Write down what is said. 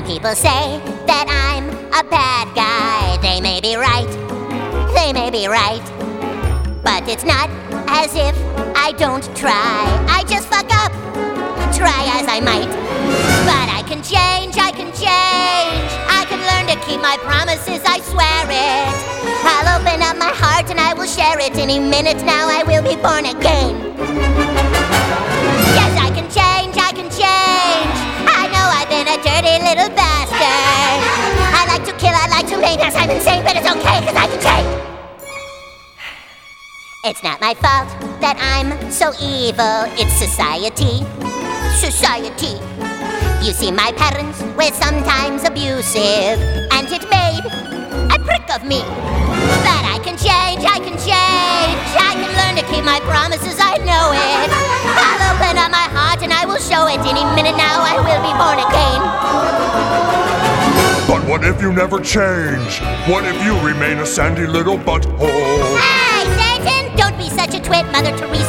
people say that I'm a bad guy. They may be right, they may be right, but it's not as if I don't try. I just fuck up, try as I might. But I can change, I can change. I can learn to keep my promises, I swear it. I'll open up my heart and I will share it. Any minute now I will be born again. Yes, I can change, I can change. I know I've been a dirty little bastard. I like to kill, I like to maim. Yes, I'm insane, but it's okay, cause I can change. It's not my fault that I'm so evil. It's society, society. You see, my parents were sometimes abusive, and it made a prick of me. But I can change, I can change. I can learn to keep my promises, I know it. I'll open up my heart and I will show it. Any minute now I will be born again. But what if you never change? What if you remain a sandy little butthole? Hey, Satan! Don't be such a twit, Mother Teresa.